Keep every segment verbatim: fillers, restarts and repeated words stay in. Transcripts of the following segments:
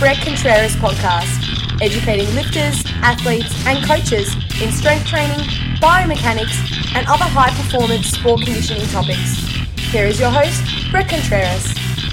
Brett Contreras podcast, educating lifters, athletes, and coaches in strength training, biomechanics, and other high-performance sport conditioning topics. Here is your host, Brett Contreras.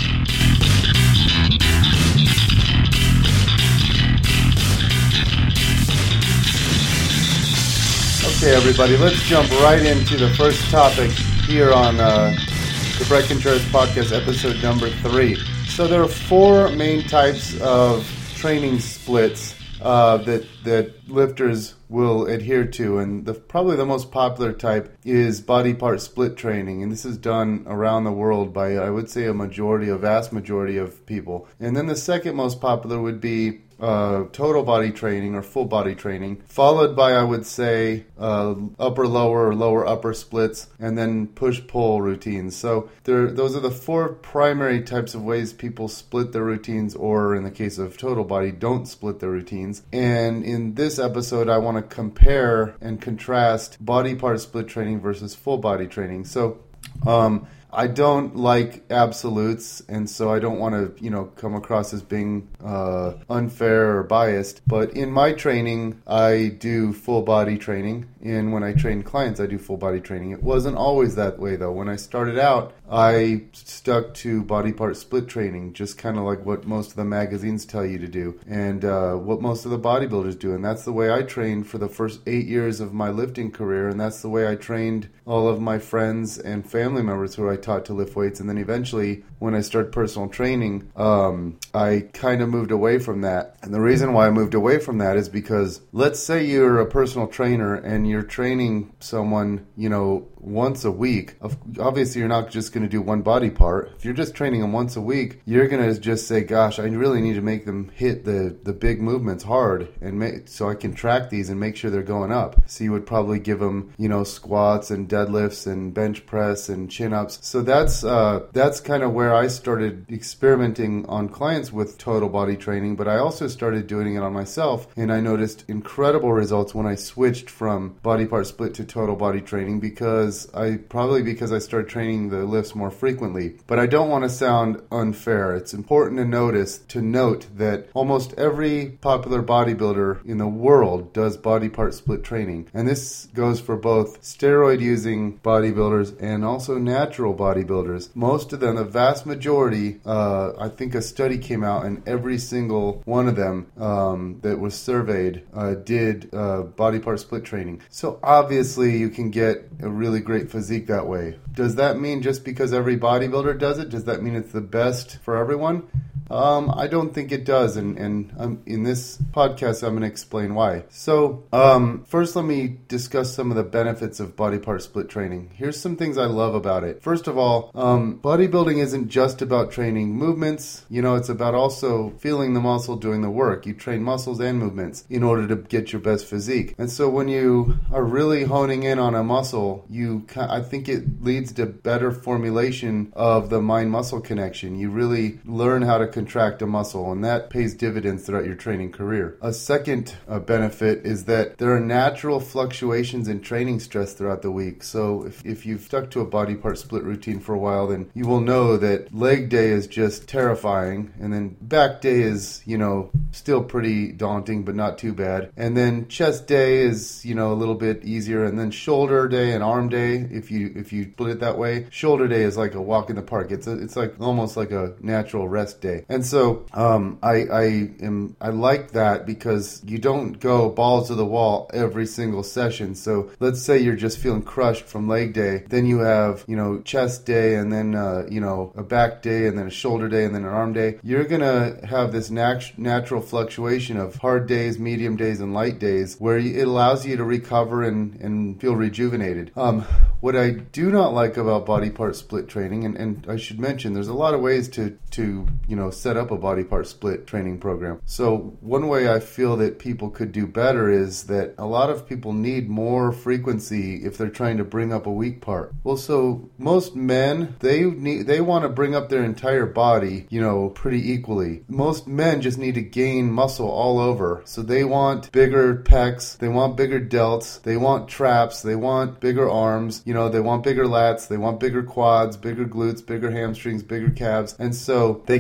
Okay, everybody, let's jump right into the first topic here on uh, the Brett Contreras podcast, episode number three. So there are four main types of training splits uh, that that lifters will adhere to, and the, probably the most popular type is body part split training, and this is done around the world by, I would say, a majority, a vast majority of people. And then the second most popular would be uh, total body training or full body training, followed by, I would say, uh, upper lower or lower upper splits, and then push pull routines. So there, those are the four primary types of ways people split their routines, or in the case of total body, don't split their routines. And in this episode, I want to compare and contrast body part split training versus full body training. So um, I don't like absolutes, and so I don't want to, you know, come across as being uh, unfair or biased. But in my training, I do full body training, and when I train clients, I do full body training. It wasn't always that way, though. When I started out, I stuck to body part split training, just kind of like what most of the magazines tell you to do, and uh, what most of the bodybuilders do. And that's the way I trained for the first eight years of my lifting career, and that's the way I trained all of my friends and family members who I taught to lift weights. And then eventually, when I started personal training, um, I kind of moved away from that. And the reason why I moved away from that is because, let's say you're a personal trainer and you're training someone, you know, once a week. Obviously, you're not just going to do one body part. If you're just training them once a week, you're going to just say, gosh, I really need to make them hit the, the big movements hard, and make, so I can track these and make sure they're going up. So you would probably give them, you know, squats and deadlifts and bench press and chin-ups. So that's uh, that's kind of where I started experimenting on clients with total body training, but I also started doing it on myself, and I noticed incredible results when I switched from body part split to total body training, because I probably because I started training the lifts more frequently. But I don't want to sound unfair. It's important to notice to note that almost every popular bodybuilder in the world does body part split training, and this goes for both steroid using bodybuilders and also natural bodybuilders. Most of them, the vast majority, uh, I think a study came out, and every single one of them um, that was surveyed uh, did uh, body part split training. So obviously you can get a really great physique that way. Does that mean just because every bodybuilder does it, does that mean it's the best for everyone? Um, I don't think it does, and, and um, in this podcast, I'm going to explain why. So, um, first, let me discuss some of the benefits of body part split training. Here's some things I love about it. First of all, um, bodybuilding isn't just about training movements. You know, it's about also feeling the muscle doing the work. You train muscles and movements in order to get your best physique. And so when you are really honing in on a muscle, you, I think it leads to better formulation of the mind-muscle connection. You really learn how to contract a muscle, and that pays dividends throughout your training career. A second uh, benefit is that there are natural fluctuations in training stress throughout the week. So if, if you've stuck to a body part split routine for a while, then you will know that leg day is just terrifying, and then back day is, you know, still pretty daunting, but not too bad. And then chest day is, you know, a little bit easier, and then shoulder day and arm day, if you if you split it that way, shoulder day is like a walk in the park. It's a, it's like almost like a natural rest day. And so um, I, I am I like that because you don't go balls to the wall every single session. So let's say you're just feeling crushed from leg day, then you have, you know, chest day, and then uh, you know, a back day, and then a shoulder day, and then an arm day. You're gonna have this nat- natural fluctuation of hard days, medium days, and light days, where it allows you to recover and, and feel rejuvenated. Um, what I do not like about body part split training, and, and I should mention, there's a lot of ways to to you know set up a body part split training program. So one way I feel that people could do better is that a lot of people need more frequency if they're trying to bring up a weak part. Well, so most men, they need they want to bring up their entire body, you know, pretty equally. Most men just need to gain muscle all over. So they want bigger pecs, they want bigger delts, they want traps, they want bigger arms, you know, they want bigger lats, they want bigger quads, bigger glutes, bigger hamstrings, bigger calves. And so they can kind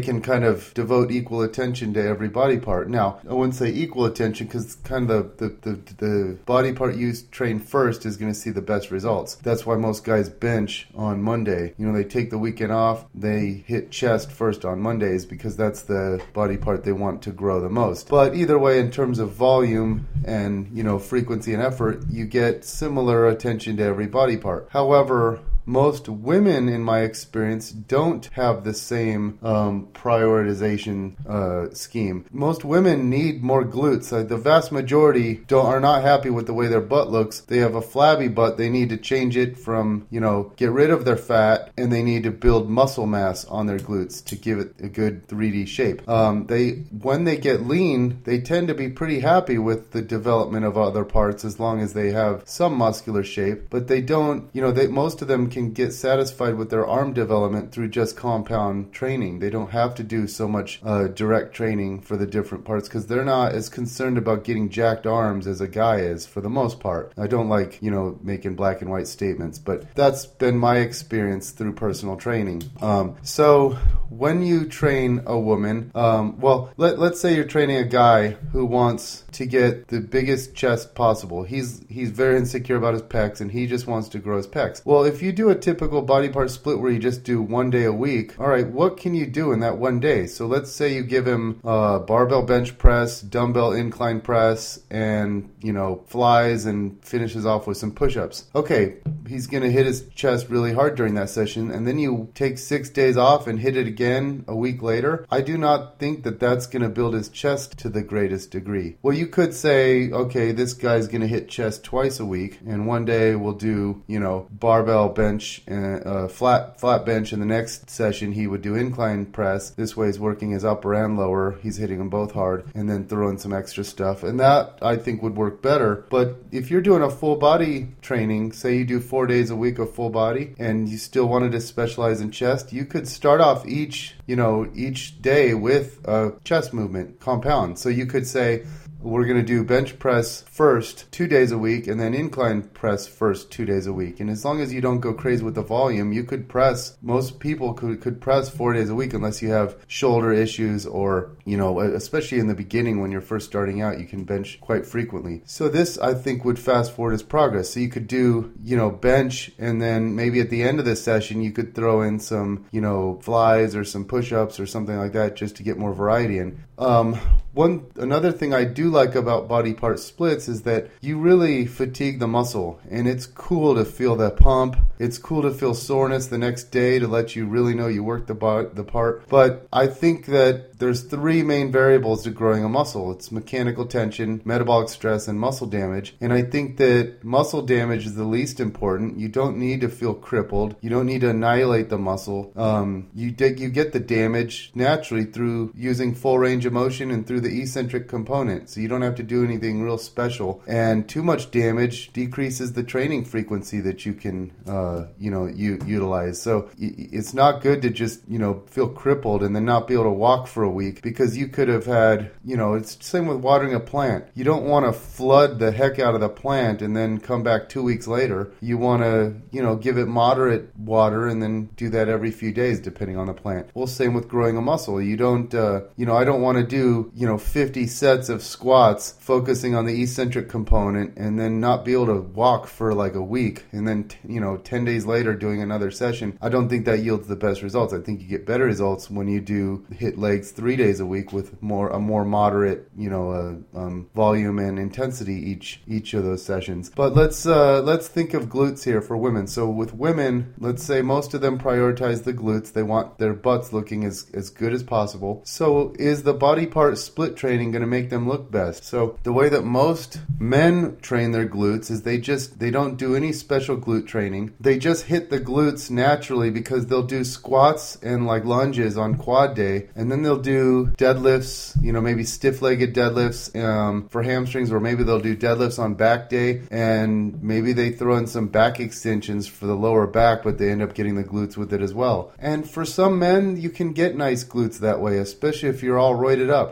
kind of devote equal attention to every body part. Now, I wouldn't say equal attention because kind of the, the, the, the body part you train first is going to see the best results. That's why most guys bench on Monday. You know, they take the weekend off, they hit chest first on Mondays because that's the body part they want to grow the most. But either way, in terms of volume and, you know, frequency and effort, you get similar attention to every body part. However, most women, in my experience, don't have the same um, prioritization uh, scheme. Most women need more glutes. Uh, the vast majority don't are not happy with the way their butt looks. They have a flabby butt. They need to change it from, you know, get rid of their fat, and they need to build muscle mass on their glutes to give it a good three D shape. Um, they when they get lean, they tend to be pretty happy with the development of other parts as long as they have some muscular shape. But they don't, you know, they most of them can get satisfied with their arm development through just compound training. They don't have to do so much uh, direct training for the different parts because they're not as concerned about getting jacked arms as a guy is for the most part. I don't like, you know, making black and white statements, but that's been my experience through personal training. Um, so when you train a woman, um, well, let, let's say you're training a guy who wants to get the biggest chest possible. He's he's very insecure about his pecs and he just wants to grow his pecs. Well, if you do a typical body part split where you just do one day a week, all right, what can you do in that one day? So let's say you give him uh, barbell bench press, dumbbell incline press, and, you know, flies and finishes off with some push-ups. Okay, he's going to hit his chest really hard during that session, and then you take six days off and hit it again a week later. I do not think that that's going to build his chest to the greatest degree. Well, you could say, okay, this guy's going to hit chest twice a week, and one day we'll do, you know, barbell bench and uh, flat flat bench, and the next session he would do incline press. This way he's working his upper and lower. He's hitting them both hard, and then throw in some extra stuff, and that I think would work better. But if you're doing a full body training, say you do four days a week of full body, and you still wanted to specialize in chest, you could start off each, you know, each day with a chest movement compound. So you could say, we're going to do bench press first two days a week and then incline press first two days a week. And as long as you don't go crazy with the volume, you could press, most people could, could press four days a week unless you have shoulder issues or, you know, especially in the beginning when you're first starting out, you can bench quite frequently. So this, I think, would fast forward his progress. So you could do, you know, bench, and then maybe at the end of the session, you could throw in some, you know, flies or some push-ups or something like that just to get more variety in. Um, one another thing I do like about body part splits is that you really fatigue the muscle, and it's cool to feel that pump. It's cool to feel soreness the next day to let you really know you worked the bo- the part. But I think that there's three main variables to growing a muscle. It's mechanical tension, metabolic stress, and muscle damage. And I think that muscle damage is the least important. You don't need to feel crippled. You don't need to annihilate the muscle. Um, you dig, you get the damage naturally through using full range of motion and through the eccentric component. So you don't have to do anything real special. And too much damage decreases the training frequency that you can, uh, you know, you utilize. So it's not good to just, you know, feel crippled and then not be able to walk for a week, because you could have had, you know, it's the same with watering a plant. You don't want to flood the heck out of the plant and then come back two weeks later. You want to, you know, give it moderate water and then do that every few days depending on the plant. Well, same with growing a muscle. You don't, uh, you know, I don't want to do, you know, fifty sets of squats focusing on the eccentric component and then not be able to walk for like a week and then, t- you know, ten days later doing another session. I don't think that yields the best results. I think you get better results when you do hit legs three days a week with more a more moderate, you know, uh, um, volume and intensity each each of those sessions. But let's uh, let's think of glutes here for women. So with women, let's say most of them prioritize the glutes. They want their butts looking as as good as possible. So is the body part split training going to make them look best? So the way that most men train their glutes is they just they don't do any special glute training. They just hit the glutes naturally because they'll do squats and like lunges on quad day, and then they'll do deadlifts, you know, maybe stiff-legged deadlifts um, for hamstrings, or maybe they'll do deadlifts on back day, and maybe they throw in some back extensions for the lower back, but they end up getting the glutes with it as well. And for some men, you can get nice glutes that way, especially if you're all roided up. But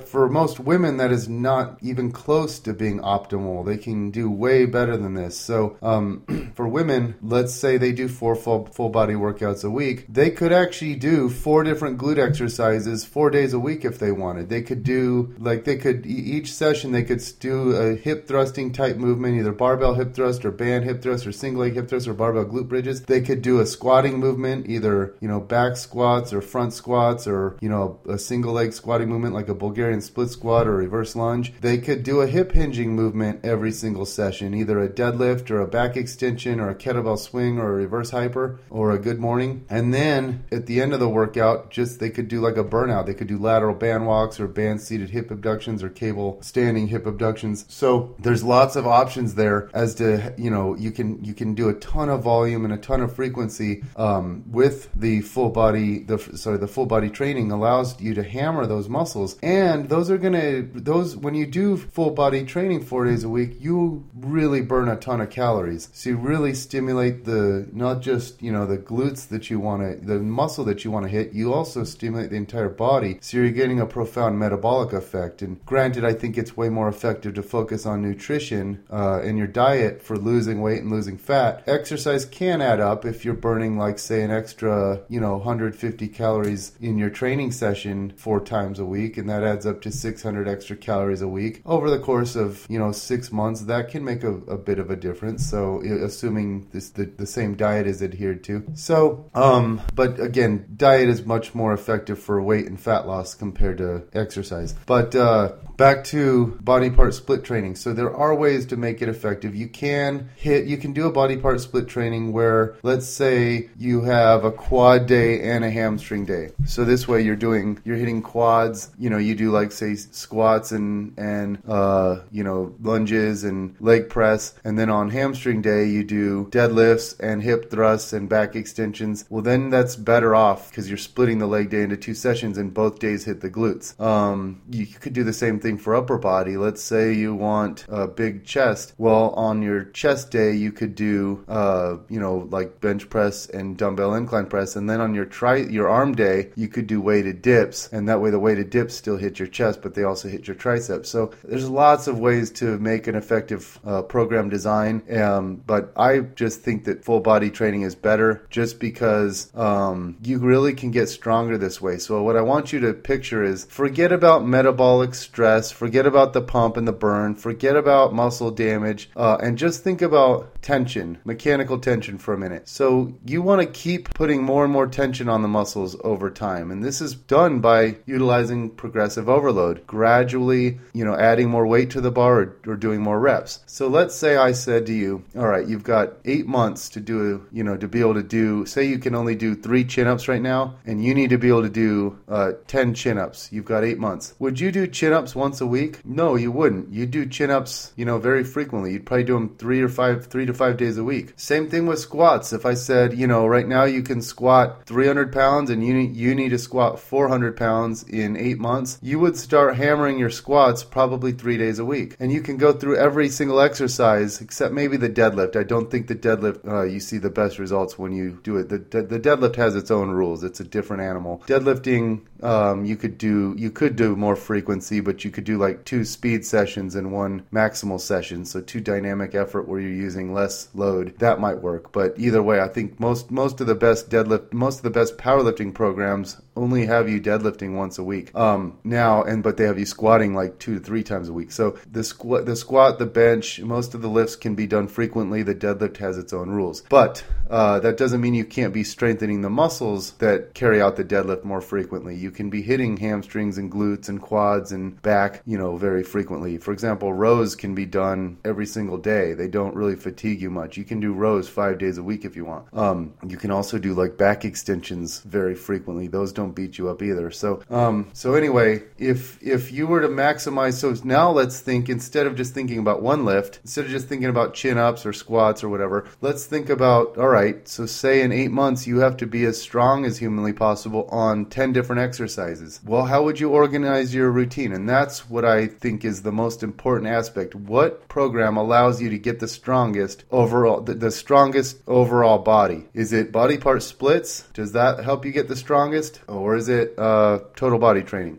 but for most women, that is not even close to being optimal. They can do way better than this. So um, for women, let's say they do four full, full body workouts a week. They could actually do four different glute exercises four days a week if they wanted. They could do, like they could, each session they could do a hip thrusting type movement, either barbell hip thrust or band hip thrust or single leg hip thrust or barbell glute bridges. They could do a squatting movement, either, you know, back squats or front squats, or, you know, a single leg squatting movement like a Bulgarian split squat or reverse lunge. They could do a hip hinging movement every single session, either a deadlift or a back extension or a kettlebell swing or a reverse hyper or a good morning. And then at the end of the workout, just they could do like a burnout. They could do lateral band walks or band seated hip abductions or cable standing hip abductions. So there's lots of options there as to, you know, you can you can do a ton of volume and a ton of frequency um, with the full body, the sorry, the full body training allows you to hammer those muscles. And those are going to, those, when you do full body training four days a week, you really burn a ton of calories. So you really stimulate the, not just, you know, the glutes that you want to, the muscle that you want to hit, you also stimulate the entire body. So you're getting a profound metabolic effect. And granted, I think it's way more effective to focus on nutrition uh, in your diet for losing weight and losing fat. Exercise can add up if you're burning, like, say, an extra, you know, one hundred fifty calories in your training session four times a week, and that adds up to six hundred extra calories a week. Over the course of, you know, six months, that can make a, a bit of a difference. So assuming this the, the same diet is adhered to. So, um, but again, diet is much more effective for weight and fat loss compared to exercise. But uh, back to body part split training. So there are ways to make it effective. You can hit, you can do a body part split training where, let's say you have a quad day and a hamstring day. So this way you're doing, you're hitting quads, you know, you do like, say, squats and, and, uh, you know, lunges and leg press. And then on hamstring day, you do deadlifts and hip thrusts and back extensions. Well, then that's better off because you're splitting the leg day into two sessions and both days hit the glutes. Um, you could do the same thing for upper body. Let's say you want a big chest. Well, on your chest day, you could do, uh, you know, like bench press and dumbbell incline press. And then on your tri- your arm day, you could do weighted dips. And that way the weighted dips still hit your chest, but they also hit your triceps. So there's lots of ways to make an effective uh, program design. Um, but I just think that full body training is better just because um, you really can get stronger this way. So what I want you to picture is forget about metabolic stress, forget about the pump and the burn, forget about muscle damage, uh, and just think about tension, mechanical tension for a minute. So you want to keep putting more and more tension on the muscles over time. And this is done by utilizing progressive overload, gradually, you know, adding more weight to the bar or, or doing more reps. So let's say I said to you, all right, you've got eight months to do, you know, to be able to do, say you can only do three chin-ups right now, and you need to be able to do uh, ten chin-ups. You've got eight months. Would you do chin-ups once a week? No, you wouldn't. You'd do chin-ups, you know, very frequently. You'd probably do them three or five, three to five days a week. Same thing with squats. If I said, you know, right now you can squat three hundred pounds and you need, you need to squat four hundred pounds in eight months, you would start hammering your squats probably three days a week. And you can go through every single exercise except maybe the deadlift. I don't think the deadlift, uh, you see the best results when you do it. The, the deadlift has its own rules. It's a different animal. Deadlifting, um, you could do, you could do more frequency, but you could do like two speed sessions and one maximal session. So two dynamic effort where you're using less load. That might work. But either way, I think most, most of the best deadlift, most of the best powerlifting programs only have you deadlifting once a week. Um, now, and, but they have you squatting like two to three times a week. So the squat, the squat, the bench, most of the lifts can be done frequently. The deadlift has its own rules. But uh, that doesn't mean you can't be strengthening the muscles that carry out the deadlift more frequently. You can be hitting hamstrings and glutes and quads and back, you know, very frequently. For example, rows can be done every single day. They don't really fatigue you much. You can do rows five days a week if you want. Um, you can also do like back extensions very frequently. Those don't beat you up either. So, um, so anyway, if if you were to maximize, so now let's think, instead of just thinking about one lift, instead of just thinking about chin-ups or squats or whatever, let's think about, all right, so say in eight months you have to be as strong as humanly possible on ten different exercises. Well, how would you organize your routine? And that's what I think is the most important aspect. What program allows you to get the strongest overall, the, the strongest overall body? Is it body part splits? Does that help you get the strongest? Or is it uh, total body training? Or is it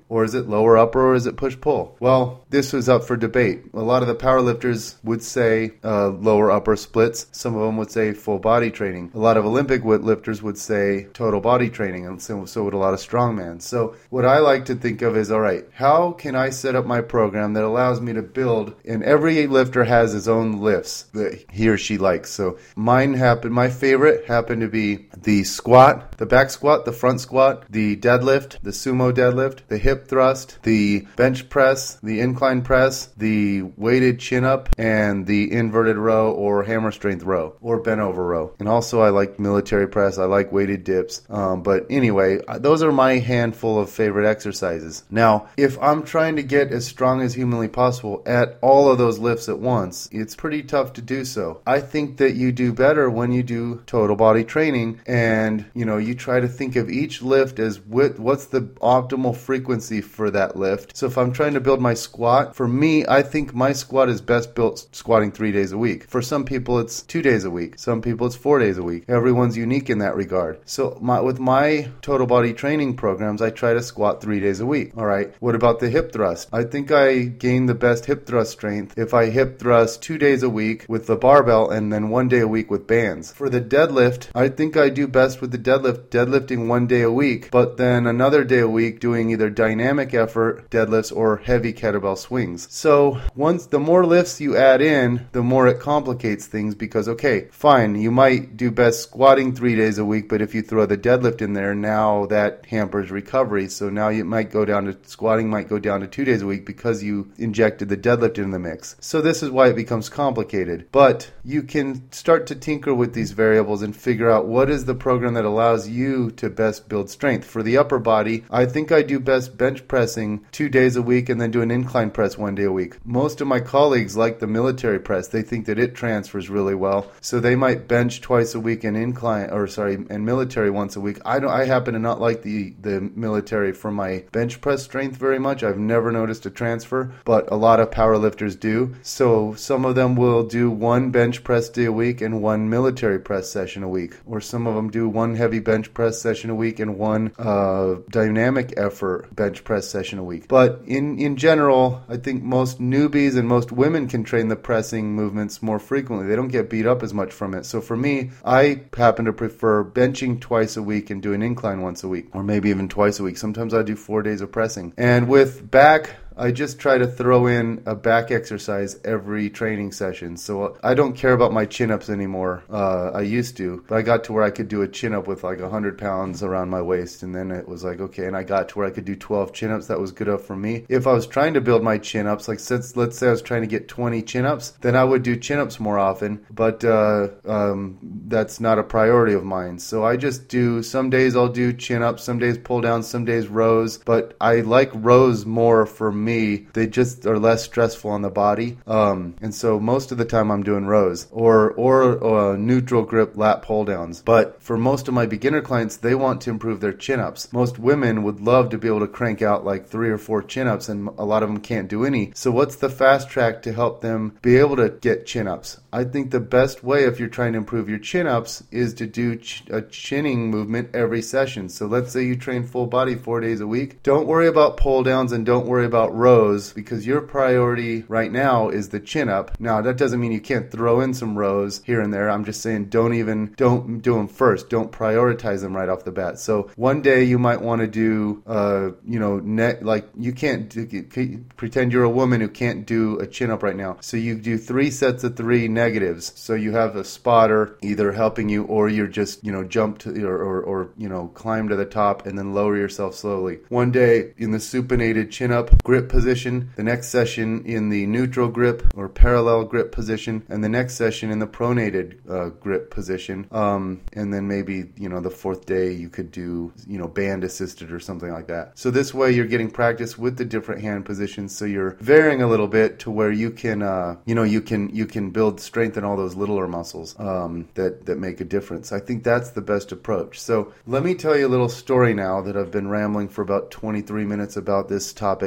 it lower upper or is it push-pull? Well, this was up for debate. A lot of the powerlifters would say uh, lower upper splits. Some of them would say full body training. A lot of Olympic lifters would say total body training, and so, so would a lot of strongman. So what I like to think of is, all right, how can I set up my program that allows me to build, and every lifter has his own lifts that he or she likes. So mine happen, my favorite happened to be the squat, the back squat, the front squat, the deadlift, the sumo deadlift, the hip thrust, the bench press, the incline press, the weighted chin up, and the inverted row or hammer strength row or bent over row. And also I like military press. I like weighted dips. Um, but anyway, those are my handful of favorite exercises. Now, if I'm trying to get as strong as humanly possible at all of those lifts at once, it's pretty tough to do so. I think that you do better when you do total body training and, you know, you try to think of each lift as what, what's the optimal frequency for that lift. So if I'm trying to build my squat, for me, I think my squat is best built squatting three days a week. For some people, it's two days a week. Some people, it's four days a week. Everyone's unique in that regard. So my, with my total body training programs, I try to squat three days a week. All right. What about the hip thrust? I think I gain the best hip thrust strength if I hip thrust two days a week with the barbell and then one day a week with bands. For the deadlift, I think I do best with the deadlift, deadlifting one day a week, but then another day a week doing either dynamic effort deadlifts or heavy kettlebell swings. So once the more lifts you add in, the more it complicates things because, okay, fine, you might do best squatting three days a week, but if you throw the deadlift in there, now that hampers recovery. So now you might go down to squatting might go down to two days a week because you injected the deadlift in the mix. So this is why it becomes complicated. But you can start to tinker with these variables and figure out what is the program that allows you to best build strength. For the upper body, I think I do best bench pressing two days a week and then do an incline press one day a week. Most of my colleagues like the military press. They think that it transfers really well. So they might bench twice a week and incline, or sorry, and military once a week. I don't. I happen to not like the, the military for my bench press strength very much. I've never noticed a transfer, but a lot of power lifters do. So some of them will do one bench press day a week and one military press session a week. Or some of them do one heavy bench press session a week and one uh, dynamic effort bench press session a week. But in, in general, I think most newbies and most women can train the pressing movements more frequently. They don't get beat up as much from it. So for me, I happen to prefer benching twice a week and doing incline once a week, or maybe even twice a week. Sometimes I do four days of pressing. And with back, I just try to throw in a back exercise every training session. So I don't care about my chin-ups anymore. Uh, I used to, but I got to where I could do a chin-up with like one hundred pounds around my waist. And then it was like, okay, and I got to where I could do twelve chin-ups. That was good enough for me. If I was trying to build my chin-ups, like since, let's say I was trying to get twenty chin-ups, then I would do chin-ups more often. But uh, um, that's not a priority of mine. So I just do, some days I'll do chin-ups, some days pull-downs, some days rows. But I like rows more for me. Me, they just are less stressful on the body, um, and so most of the time I'm doing rows or or uh, neutral grip lat pull downs. But for most of my beginner clients, they want to improve their chin-ups. Most women would love to be able to crank out like three or four chin-ups, and a lot of them can't do any. So what's the fast track to help them be able to get chin-ups? I think the best way if you're trying to improve your chin-ups is to do ch- a chinning movement every session. So let's say you train full body four days a week. Don't worry about pull downs and don't worry about rows because your priority right now is the chin-up. Now that doesn't mean you can't throw in some rows here and there. I'm just saying don't even, don't do them first. Don't prioritize them right off the bat. So one day you might want to do, uh, you know, net, like you can't do, pretend you're a woman who can't do a chin-up right now. So you do three sets of three negatives. So you have a spotter either helping you or you're just, you know, jump to or, or, or, you know, climb to the top and then lower yourself slowly. One day in the supinated chin up grip position, the next session in the neutral grip or parallel grip position, and the next session in the pronated uh, grip position. Um, and then maybe, you know, the fourth day you could do, you know, band assisted or something like that. So this way you're getting practice with the different hand positions. So you're varying a little bit to where you can, uh, you know, you can, you can build strengthen all those littler muscles um, that, that make a difference. I think that's the best approach. So let me tell you a little story now that I've been rambling for about twenty-three minutes about this topic, um,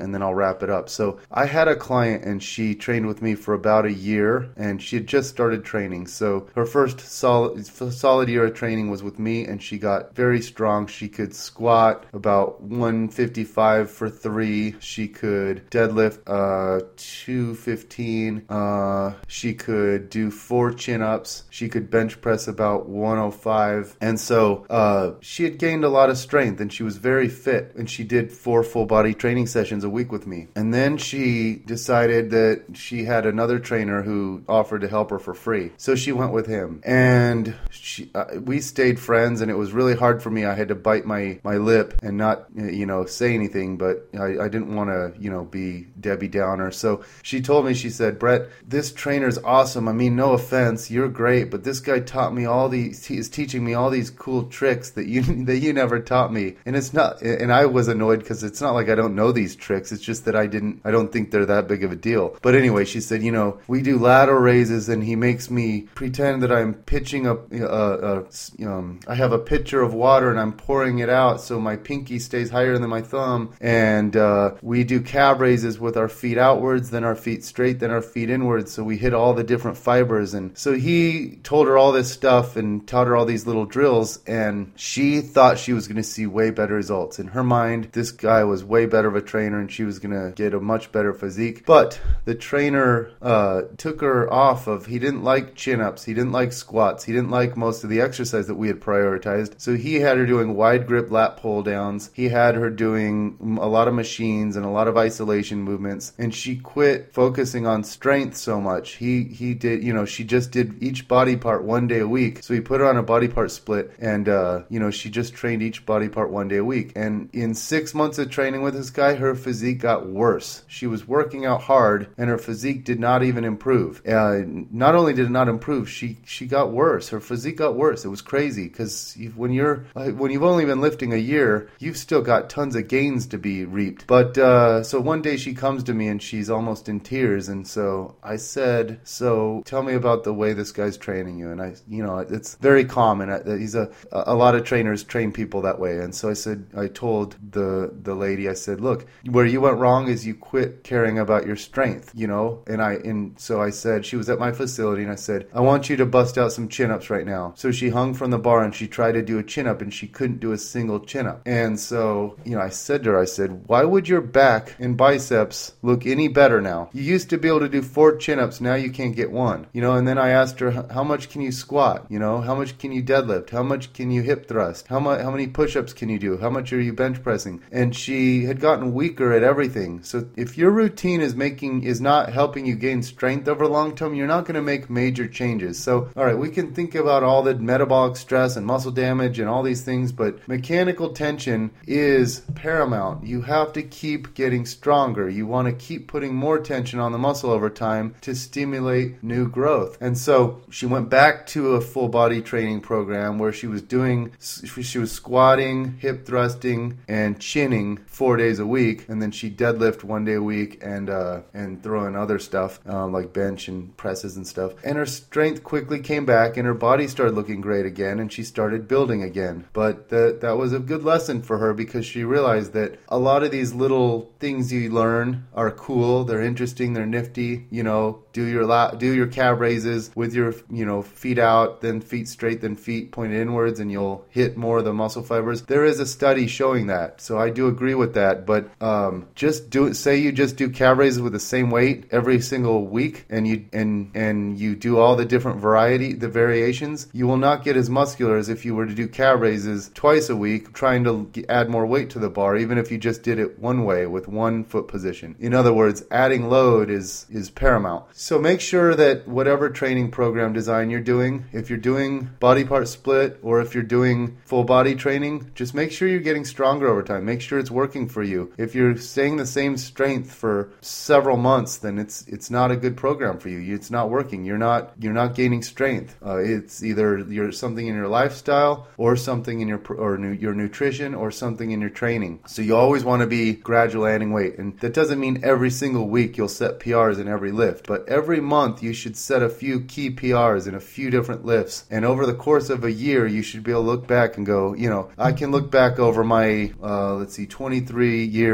and then I'll wrap it up. So I had a client, and she trained with me for about a year, and she had just started training. So her first solid, solid year of training was with me, and she got very strong. She could squat about one fifty-five for three. She could deadlift uh, two fifteen. Uh, she could do four chin-ups. She could bench press about one oh five. And so uh, she had gained a lot of strength, and she was very fit, and she did four full body training sessions a week with me. And then she decided that she had another trainer who offered to help her for free. So she went with him, and she, uh, we stayed friends, and it was really hard for me. I had to bite my, my lip and not, you know, say anything, but I, I didn't want to, you know, be Debbie Downer. So she told me, she said, Brett, this trainer's awesome. I mean, no offense, you're great, but this guy taught me all these, he is teaching me all these cool tricks that you, that you never taught me. And it's not, and I was annoyed because it's not like I don't know these tricks. It's just that I didn't, I don't think they're that big of a deal. But anyway, she said, you know, we do lateral raises, and he makes me pretend that I'm pitching a, a, a um, I have a pitcher of water and I'm pouring it out so my pinky stays higher than my thumb. And uh, we do calf raises with our feet outwards, then our feet straight, then our feet inwards. So we hit all the different fibers. And so he told her all this stuff and taught her all these little drills, and she thought she was going to see way better results. In her mind, this guy was way better of a trainer, and she was going to get a much better physique. But the trainer uh, took her off of, he didn't like chin-ups, he didn't like squats, he didn't like most of the exercise that we had prioritized. So he had her doing wide grip lat pull downs. He had her doing a lot of machines and a lot of isolation movements, and she quit focusing on strength so much. He he did, you know, she just did each body part one day a week. So he put her on a body part split, and uh, you know, she just trained each body part one day a week. And in six months of training with this guy, her physique got worse. She was working out hard, and her physique did not even improve. Uh, not only did it not improve, she she got worse. Her physique got worse. It was crazy, because when you're uh, when you've only been lifting a year, you've still got tons of gains to be reaped. But uh, so one day she comes to me and she's almost in tears, and so I said, "So tell me about the way this guy's training you." And I, you know, it's very common. He's a a lot of trainers train people that way. And so I said, I told the the lady, I said, "Look, where you went wrong is you quit caring about your strength, you know." And I and so I said, she was at my facility, and I said, "I want you to bust out some chin-ups right now." So she hung from the bar and she tried to do a chin-up, and she couldn't do a single chin-up. And so, you know, I said to her, I said, "Why would your back and biceps look any better now? You used to be able to do four chin-ups, now you can't get one." You know, and then I asked her, "How much can you squat? You know, how much can you deadlift? How much can you hip thrust? How much? How many push-ups can you do? How much are you bench pressing?" And she had gotten weaker at everything. So if your routine is making is not helping you gain strength over long term, you're not going to make major changes. So, all right, we can think about all the metabolic stress and muscle damage and all these things, but mechanical tension is paramount. You have to keep getting stronger. You want to keep putting more tension on the muscle over time to stimulate new growth. And so she went back to a full body training program where she was doing, she was squatting, hip thrusting, and chinning four days a week, and then she deadlift one day a week and uh, and throw in other stuff um, like bench and presses and stuff. And her strength quickly came back, and her body started looking great again, and she started building again. But that that was a good lesson for her, because she realized that a lot of these little things you learn are cool, they're interesting, they're nifty. You know, do your la- do your calf raises with your, you know, feet out, then feet straight, then feet pointed inwards, and you'll hit more of the muscle fibers. There is a study showing that, so I do agree with that. But um, just do it. Say you just do calf raises with the same weight every single week, and you and and you do all the different variety, the variations. You will not get as muscular as if you were to do calf raises twice a week, trying to add more weight to the bar, even if you just did it one way with one foot position. In other words, adding load is is paramount. So make sure that whatever training program design you're doing, if you're doing body part split or if you're doing full body training, just make sure you're getting stronger over time. Make sure it's working for you. If you're staying the same strength for several months, then it's it's not a good program for you. It's not working. You're not you're not gaining strength. Uh, it's either you're something in your lifestyle or something in your or nu- your nutrition or something in your training. So you always want to be gradually adding weight, and that doesn't mean every single week you'll set P Rs in every lift, but every month you should set a few key P Rs in a few different lifts. And over the course of a year, you should be able to look back and go, you know, I can look back over my uh, let's see, twenty-three year lifting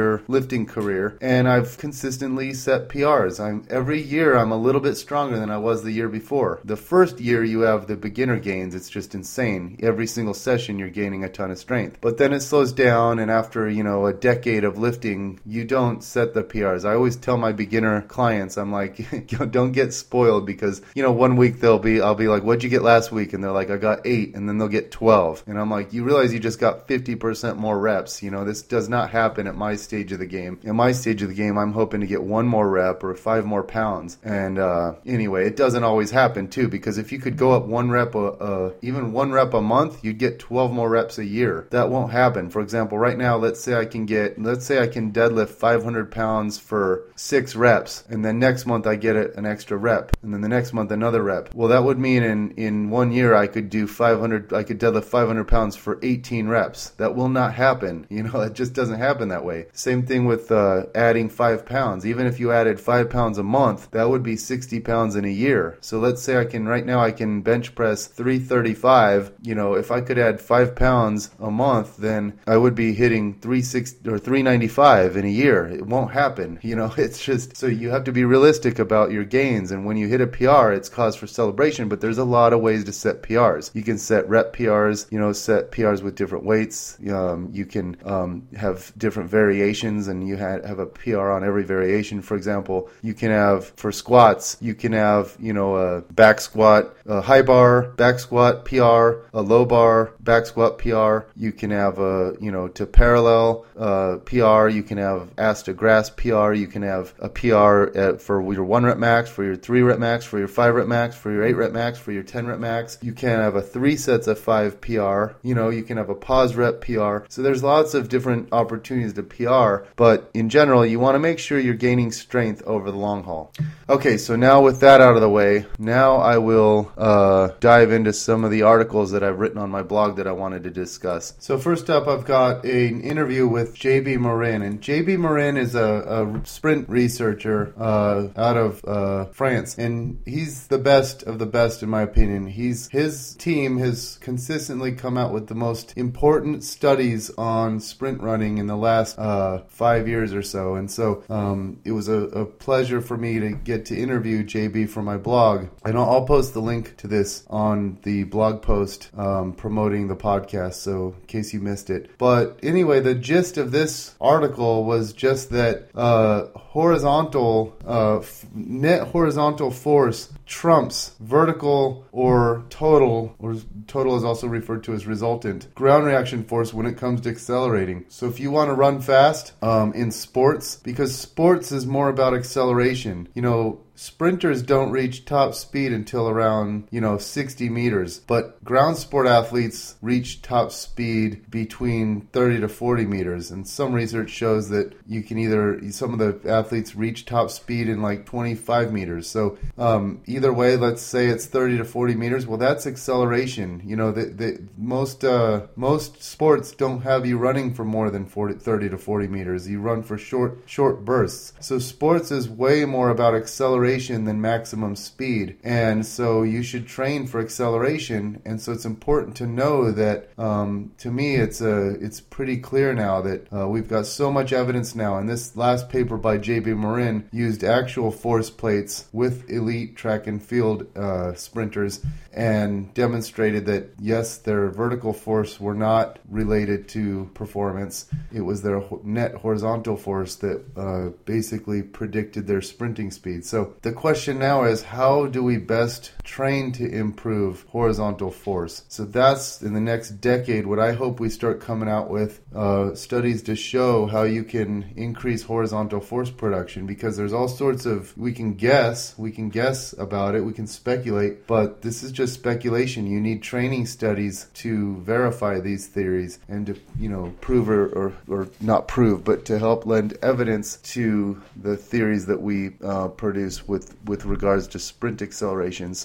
lifting career, and I've consistently set P Rs. I'm every year I'm a little bit stronger than I was the year before. The first year you have the beginner gains, it's just insane. Every single session you're gaining a ton of strength. But then it slows down, and after, you know, a decade of lifting, you don't set the P Rs. I always tell my beginner clients, I'm like, don't get spoiled, because, you know, one week they'll be, I'll be like, what'd you get last week? And they're like, I got eight, and then they'll get twelve. And I'm like, you realize you just got fifty percent more reps. You know, this does not happen at my stage of the game. At my stage of the game, I'm hoping to get one more rep or five more pounds. And uh, anyway, it doesn't always happen too, because if you could go up one rep, a, uh, even one rep a month, you'd get twelve more reps a year. That won't happen. For example, right now, let's say I can get, let's say I can deadlift five hundred pounds for six reps, and then next month I get an extra rep, and then the next month another rep. Well, that would mean in, in one year I could do five hundred, I could deadlift five hundred pounds for eighteen reps. That will not happen. You know, it just doesn't happen that way. Same thing with uh, adding five pounds. Even if you added five pounds a month, that would be sixty pounds in a year. So let's say I can, right now I can bench press three thirty-five. You know, if I could add five pounds a month, then I would be hitting three sixty or three ninety-five in a year. It won't happen. You know, it's just, so you have to be realistic about your gains. And when you hit a P R, it's cause for celebration, but there's a lot of ways to set P Rs. You can set rep P Rs, you know, set P Rs with different weights. Um, you can um, have different variations, and you ha- have a P R on every variation. For example, you can have, for squats, you can have, you know, a back squat, a high bar, back squat P R, a low bar, back squat P R. You can have a, you know, to parallel uh, P R. You can have ass to grass P R. You can have a P R at, for your one rep max, for your three rep max, for your five rep max, for your eight rep max, for your ten rep max. You can have a three sets of five P R. You know, you can have a pause rep P R. So there's lots of different opportunities to P R, but in general, you want to make sure you're gaining strength over the long haul. Okay, so now with that out of the way, now I will uh, dive into some of the articles that I've written on my blog that I wanted to discuss. So first up, I've got an interview with J B Morin, and J B Morin is a, a sprint researcher uh, out of uh, France, and he's the best of the best in my opinion. He's his team has consistently come out with the most important studies on sprint running in the last uh, five years or so, and so um, it was a, a pleasure for me to get to interview J B for my blog, and I'll, I'll post the link to this on the blog post um, promoting the podcast, so in case you missed it. But anyway, the gist of this article was just that uh, horizontal uh, f- net horizontal force trumps vertical or total, or total is also referred to as resultant, ground reaction force when it comes to accelerating. So if you want to run fast um, in sports, because sports is more about acceleration, you know, sprinters don't reach top speed until around, you know, sixty meters, but ground sport athletes reach top speed between thirty to forty meters. And some research shows that you can either, some of the athletes reach top speed in like twenty-five meters. So um, either way, let's say it's thirty to forty meters. Well, that's acceleration. You know, the, the, most uh, most sports don't have you running for more than forty, thirty to forty meters. You run for short short bursts. So sports is way more about acceleration than maximum speed, and so you should train for acceleration. And so it's important to know that um, to me it's a it's pretty clear now that uh, we've got so much evidence now, and this last paper by J B Morin used actual force plates with elite track and field uh, sprinters and demonstrated that yes, their vertical force were not related to performance. It was their net horizontal force that uh, basically predicted their sprinting speed. So the question now is, how do we best train to improve horizontal force? So that's in the next decade what I hope we start coming out with uh, studies to show how you can increase horizontal force production, because there's all sorts of, we can guess, we can guess about it, we can speculate, but this is just speculation. You need training studies to verify these theories and to, you know, prove or, or, or not prove, but to help lend evidence to the theories that we uh, produce with with regards to sprint acceleration. So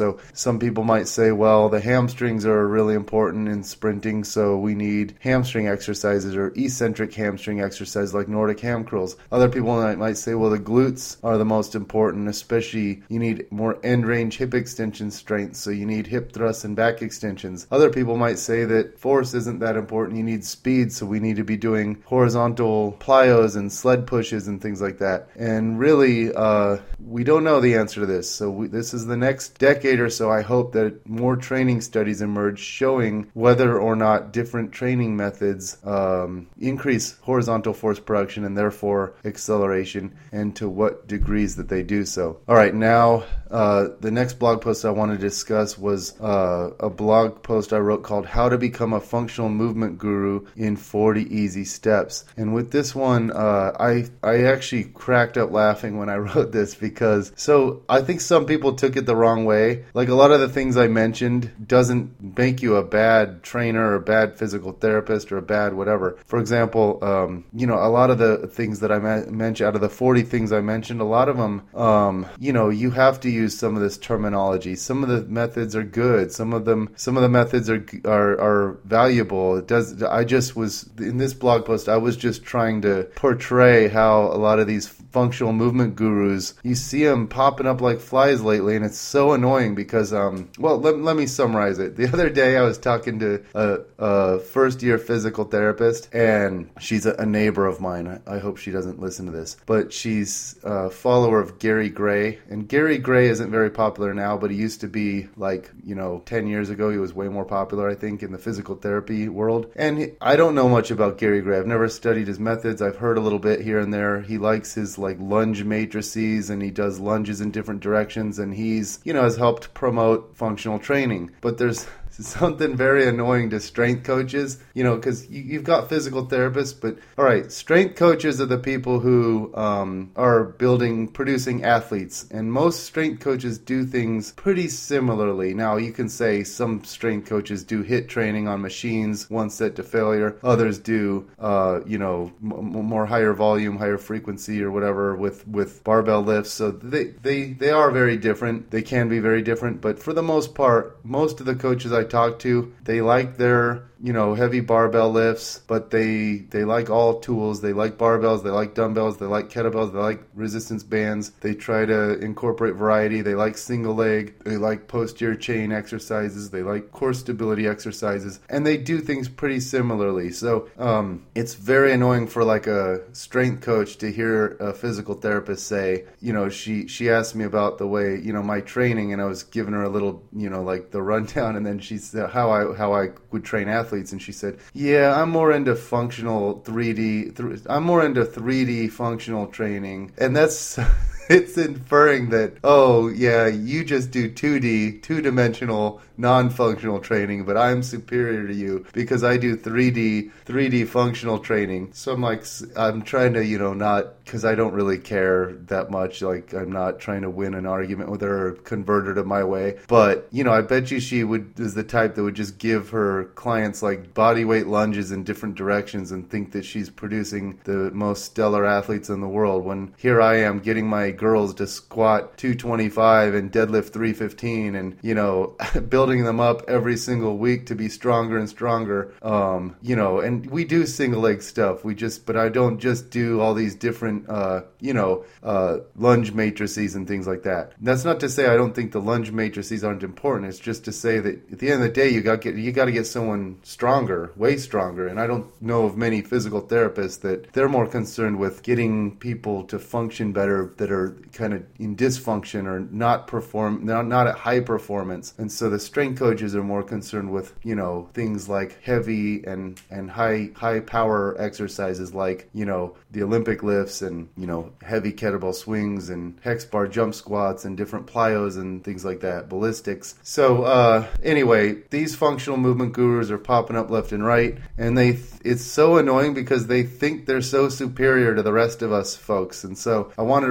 So some people might say, well, the hamstrings are really important in sprinting, so we need hamstring exercises or eccentric hamstring exercises like Nordic ham curls. Other people might, might say, well, the glutes are the most important, especially you need more end range hip extension strength, so you need hip thrusts and back extensions. Other people might say that force isn't that important, you need speed, so we need to be doing horizontal plyos and sled pushes and things like that. And really, uh, we don't know the answer to this. So we, this is the next decade or so, I hope that more training studies emerge showing whether or not different training methods um, increase horizontal force production and therefore acceleration, and to what degrees that they do so. All right, now uh, the next blog post I want to discuss was uh, a blog post I wrote called How to Become a Functional Movement Guru in forty Easy Steps. And with this one, uh, I I actually cracked up laughing when I wrote this because, so I think some people took it the wrong way. Like a lot of the things I mentioned doesn't make you a bad trainer or a bad physical therapist or a bad whatever. For example, um, you know, a lot of the things that I me- mentioned, out of the forty things I mentioned, a lot of them, um, you know, you have to use some of this terminology. Some of the methods are good. Some of them, some of the methods are are, are valuable. It does. I just was in this blog post, I was just trying to portray how a lot of these functional movement gurus, you see them popping up like flies lately, and it's so annoying because, um, well, let, let me summarize it. The other day I was talking to a, a first-year physical therapist, and she's a, a neighbor of mine. I, I hope she doesn't listen to this, but she's a follower of Gary Gray, and Gary Gray isn't very popular now, but he used to be, like, you know, ten years ago, he was way more popular, I think, in the physical therapy world. And he, I don't know much about Gary Gray. I've never studied his methods. I've heard a little bit here and there. He likes his, like, lunge matrices, and he does lunges in different directions, and he's, you know, has helped promote functional training. But there's something very annoying to strength coaches, you know, because you, you've got physical therapists, but all right, strength coaches are the people who um, are building, producing athletes, and most strength coaches do things pretty similarly. Now, you can say some strength coaches do HIIT training on machines, one set to failure. Others do, uh, you know, m- more higher volume, higher frequency, or whatever with with barbell lifts. So they they they are very different. They can be very different, but for the most part, most of the coaches I talk to, they like their, you know, heavy barbell lifts, but they they like all tools. They like barbells, they like dumbbells, they like kettlebells, they like resistance bands. They try to incorporate variety. They like single leg, they like posterior chain exercises, they like core stability exercises, and they do things pretty similarly. So um, it's very annoying for like a strength coach to hear a physical therapist say, you know, she she asked me about the way, you know, my training, and I was giving her a little, you know, like the rundown, and then she said how I how I would train athletes, and she said, yeah, I'm more into functional three D, th- I'm more into three D functional training. And that's, it's inferring that, oh, yeah, you just do two D, two-dimensional, non-functional training, but I'm superior to you because I do three D, three D functional training. So I'm like, I'm trying to, you know, not, because I don't really care that much, like, I'm not trying to win an argument with her or convert her to my way. But, you know, I bet you she would, is the type that would just give her clients, like, body weight lunges in different directions and think that she's producing the most stellar athletes in the world, when here I am getting my girls to squat two twenty-five and deadlift three fifteen, and, you know, building them up every single week to be stronger and stronger. Um, you know, and we do single leg stuff. We just, but I don't just do all these different, uh, you know, uh, lunge matrices and things like that. That's not to say I don't think the lunge matrices aren't important. It's just to say that at the end of the day, you got get you got to get someone stronger, way stronger. And I don't know of many physical therapists that they're more concerned with getting people to function better that are kind of in dysfunction or not perform, not, not at high performance. And so the strength coaches are more concerned with, you know, things like heavy and, and high, high power exercises like, you know, the Olympic lifts and, you know, heavy kettlebell swings and hex bar jump squats and different plyos and things like that, ballistics. So, uh, anyway, these functional movement gurus are popping up left and right, and they, it's so annoying because they think they're so superior to the rest of us folks. And so I wanted to write a fun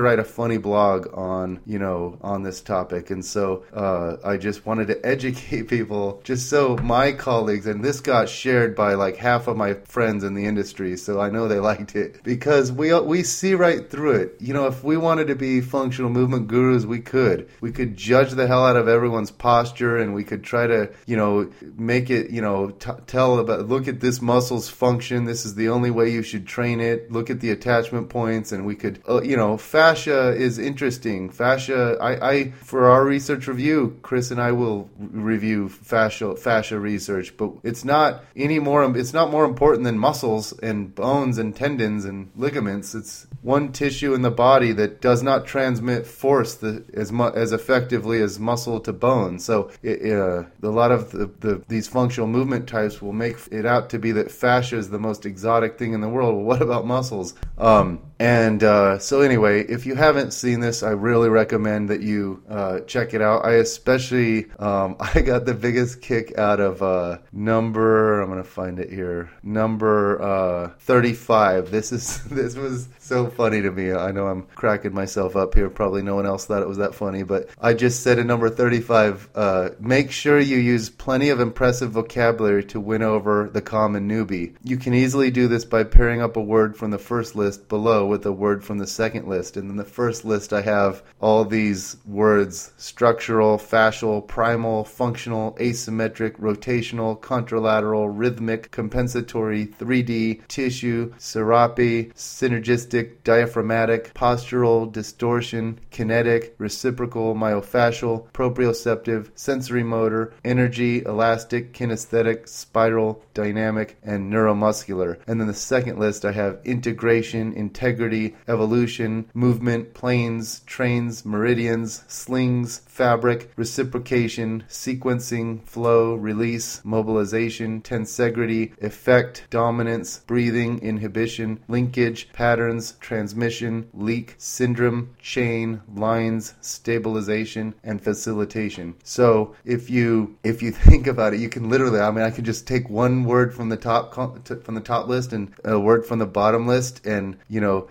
funny blog on, you know, on this topic. And so uh, I just wanted to educate people just so my colleagues, and this got shared by like half of my friends in the industry, so I know they liked it because we we see right through it. You know, if we wanted to be functional movement gurus, we could. We could judge the hell out of everyone's posture, and we could try to, you know, make it, you know, t- tell about, look at this muscle's function. This is the only way you should train it. Look at the attachment points, and we could, uh, you know, fascia is interesting. Fascia, I, I, for our research review, Chris and I will review fascia, fascia research, but it's not any more, it's not more important than muscles and bones and tendons and ligaments. It's one tissue in the body that does not transmit force the, as mu- as effectively as muscle to bone. So it, uh, a lot of the, the, these functional movement types will make it out to be that fascia is the most exotic thing in the world. Well, what about muscles? Um, and uh, so anyway, if you haven't seen this, I really recommend that you uh, check it out. I especially, um, I got the biggest kick out of uh, number, I'm going to find it here, number uh, thirty-five. This is this was so funny to me. I know I'm cracking myself up here. Probably no one else thought it was that funny, but I just said in number thirty-five, uh, make sure you use plenty of impressive vocabulary to win over the common newbie. You can easily do this by pairing up a word from the first list below with a word from the second list. And in the first list, I have all these words: structural, fascial, primal, functional, asymmetric, rotational, contralateral, rhythmic, compensatory, three D, tissue, serape, synergistic, diaphragmatic, postural, distortion, kinetic, reciprocal, myofascial, proprioceptive, sensory motor, energy, elastic, kinesthetic, spiral, dynamic, and neuromuscular. And then the second list, I have integration, integrity, evolution, movement, planes, trains, meridians, slings, fabric, reciprocation, sequencing, flow, release, mobilization, tensegrity, effect, dominance, breathing, inhibition, linkage, patterns, transmission, leak, syndrome, chain, lines, stabilization, and facilitation. So if you if you think about it, you can literally, I mean, I can just take one word from the top from the top list and a word from the bottom list, and you know,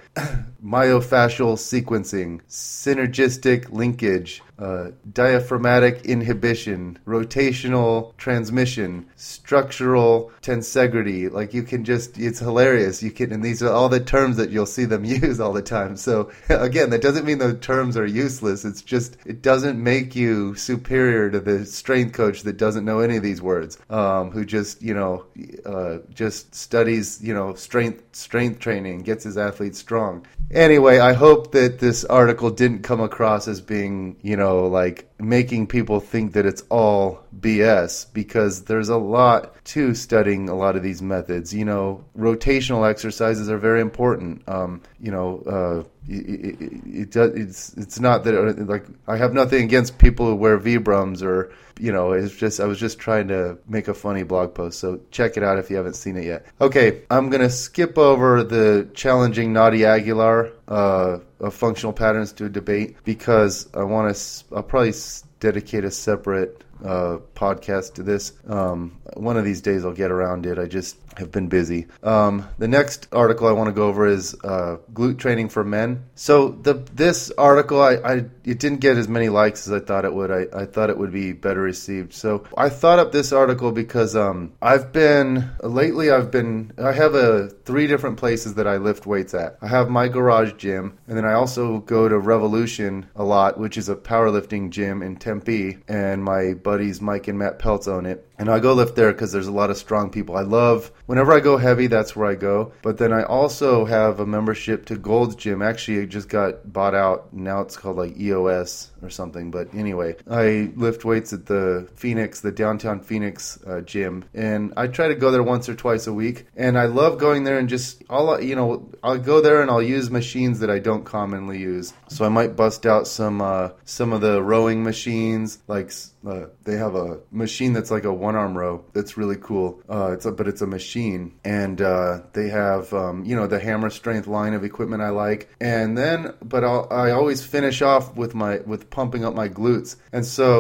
myofascial sequencing, synergistic linkage, Uh, diaphragmatic inhibition, rotational transmission, structural tensegrity. Like, you can just, it's hilarious. You can, and these are all the terms that you'll see them use all the time. So again, that doesn't mean the terms are useless. It's just, it doesn't make you superior to the strength coach that doesn't know any of these words, um, who just, you know, uh, just studies, you know, strength, strength training, gets his athletes strong. Anyway, I hope that this article didn't come across as being, you know, like making people think that it's all B S, because there's a lot to studying a lot of these methods. You know, rotational exercises are very important. Um, you know, uh, it, it, it does, it's it's not that, like, I have nothing against people who wear Vibrams, or, you know, it's just, I was just trying to make a funny blog post. So check it out if you haven't seen it yet. Okay, I'm going to skip over the challenging Nadia Aguilar uh, of functional patterns to a debate, because I want to, I'll probably dedicate a separate uh, podcast to this. Um, one of these days I'll get around it. I just have been busy. Um, the next article I want to go over is uh, glute training for men. So the this article, I, I it didn't get as many likes as I thought it would. I, I thought it would be better received. So I thought up this article because um, I've been, lately I've been, I have a three different places that I lift weights at. I have my garage gym, and then I also go to Revolution a lot, which is a powerlifting gym in Tempe, and my buddies Mike and Matt Peltz own it. And I go lift there because there's a lot of strong people. I love, whenever I go heavy, that's where I go. But then I also have a membership to Gold's Gym. Actually, it just got bought out. Now it's called like E O S or something. But anyway, I lift weights at the Phoenix, the downtown Phoenix uh, gym. And I try to go there once or twice a week. And I love going there and just, I'll, you know, I'll go there and I'll use machines that I don't commonly use. So I might bust out some, uh, some of the rowing machines, like uh, they have a machine that's like a one-arm row that's really cool. Uh, it's a, but it's a machine, and uh, they have um, you know, the hammer strength line of equipment I like. And then, but I'll, I always finish off with my with pumping up my glutes, and so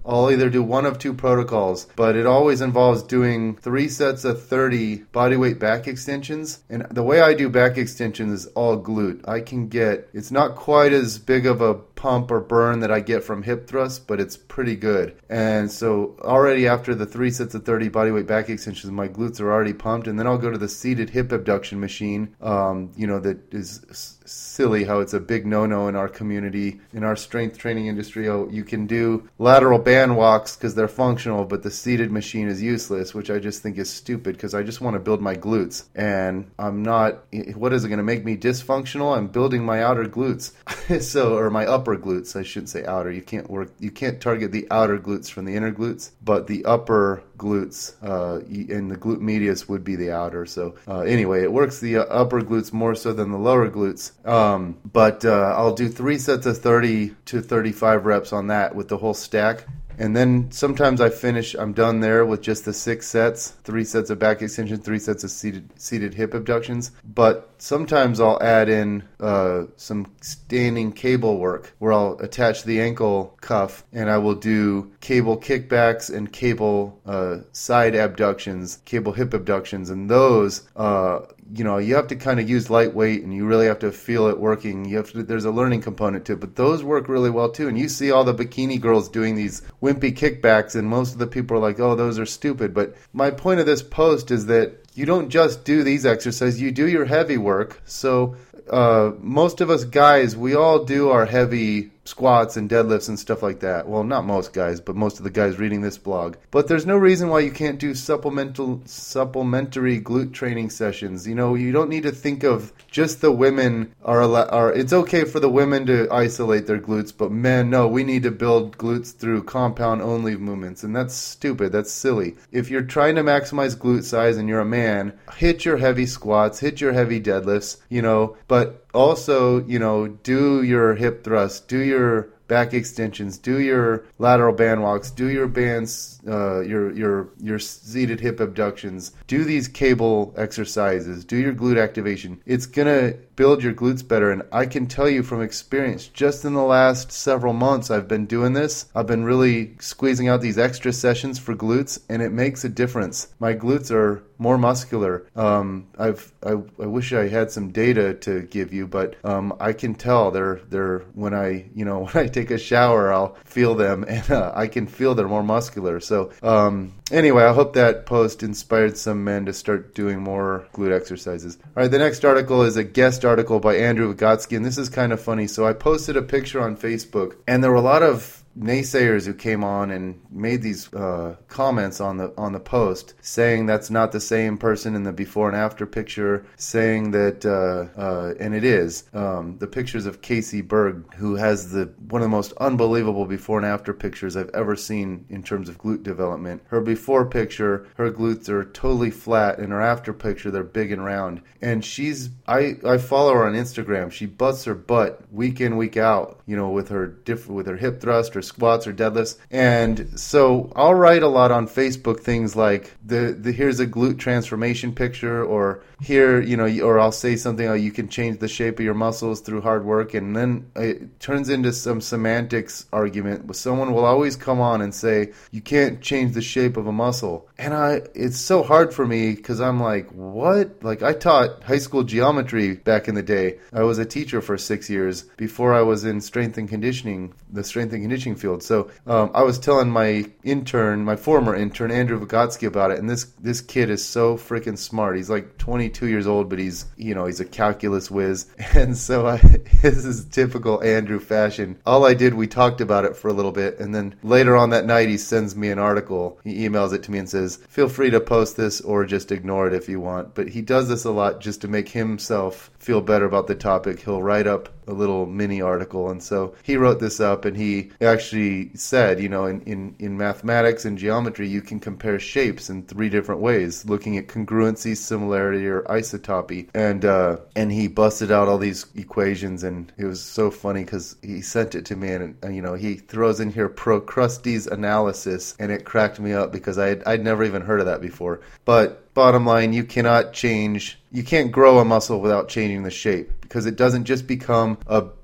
I'll either do one of two protocols, but it always involves doing three sets of thirty bodyweight back extensions. And the way I do back extensions is all glute. I can get, it's not quite as big of a pump or burn that I get from hip thrusts, but it's pretty good. And so already after the three sets of thirty bodyweight back extensions, my glutes are already pumped. And then I'll go to the seated hip abduction machine, um, you know, that is s- silly how it's a big no-no in our community, in our strength training industry. Oh, you can do lateral band walks because they're functional, but the seated machine is useless, which I just think is stupid because I just want to build my glutes. And I'm not, what is it going to make me dysfunctional? I'm building my outer glutes. So, or my upper glutes, I shouldn't say outer. You can't work, you can't target the outer glutes from the inner glutes, but the upper glutes uh, and the glute medius would be the outer. So uh, anyway, it works the uh, upper glutes more so than the lower glutes. Um, but uh, I'll do three sets of thirty to thirty-five reps on that with the whole stack. And then sometimes I finish, I'm done there with just the six sets, three sets of back extension, three sets of seated seated hip abductions. But sometimes I'll add in uh, some standing cable work where I'll attach the ankle cuff and I will do cable kickbacks and cable uh, side abductions, cable hip abductions. And those, uh, you know, you have to kind of use lightweight and you really have to feel it working. You have to, there's a learning component to it, but those work really well too. And you see all the bikini girls doing these wimpy kickbacks and most of the people are like, oh, those are stupid. But my point of this post is that you don't just do these exercises, you do your heavy work. So uh, most of us guys, we all do our heavy squats and deadlifts and stuff like that. Well, not most guys, but most of the guys reading this blog. But there's no reason why you can't do supplemental, supplementary glute training sessions. You know, you don't need to think of just the women are, are it's okay for the women to isolate their glutes, but men, no, we need to build glutes through compound only movements. And that's stupid. That's silly. If you're trying to maximize glute size and you're a man, hit your heavy squats, hit your heavy deadlifts, you know, but also, you know, do your hip thrusts, do your back extensions, do your lateral band walks, do your bands, uh, your your your seated hip abductions, do these cable exercises, do your glute activation. It's gonna build your glutes better, and I can tell you from experience, just in the last several months I've been doing this. I've been really squeezing out these extra sessions for glutes, and it makes a difference. My glutes are more muscular. Um, I've I, I wish I had some data to give you, but um, I can tell they're they're when I you know when I take a shower, I'll feel them, and uh, I can feel they're more muscular. So um, anyway, I hope that post inspired some men to start doing more glute exercises. All right, the next article is a guest article by Andrew Vygotsky, and this is kind of funny. So I posted a picture on Facebook, and there were a lot of naysayers who came on and made these uh, comments on the on the post, saying that's not the same person in the before and after picture, saying that uh, uh, and it is um, the pictures of Casey Berg, who has the one of the most unbelievable before and after pictures I've ever seen in terms of glute development. Her before picture, her glutes are totally flat, and her after picture, they're big and round. And she's I I follow her on Instagram. She busts her butt week in, week out, you know, with her diff- with her hip thrust or squats or deadlifts. And so I'll write a lot on Facebook things like the, the here's a glute transformation picture, or here, you know, or I'll say something like you can change the shape of your muscles through hard work, and then it turns into some semantics argument. Someone will always come on and say you can't change the shape of a muscle, and I it's so hard for me because I'm like, what? Like, I taught high school geometry back in the day. I was a teacher for six years before I was in strength and conditioning, the strength and conditioning field. So um, I was telling my intern, my former intern, Andrew Vygotsky, about it, and this this kid is so freaking smart. He's like twenty-two years old, but he's, you know, he's a calculus whiz. And so I, this is typical Andrew fashion. All I did, we talked about it for a little bit, and then later on that night, he sends me an article. He emails it to me and says, feel free to post this or just ignore it if you want. But he does this a lot just to make himself feel better about the topic. He'll write up a little mini article, and so he wrote this up, and he actually said, you know, in, in, in mathematics and geometry, you can compare shapes in three different ways, looking at congruency, similarity, or isotopy. And uh, and he busted out all these equations, and it was so funny because he sent it to me, and, and you know, he throws in here Procrustes analysis, and it cracked me up because I'd, I'd never even heard of that before. But bottom line, you cannot change, you can't grow a muscle without changing the shape, because it doesn't just become a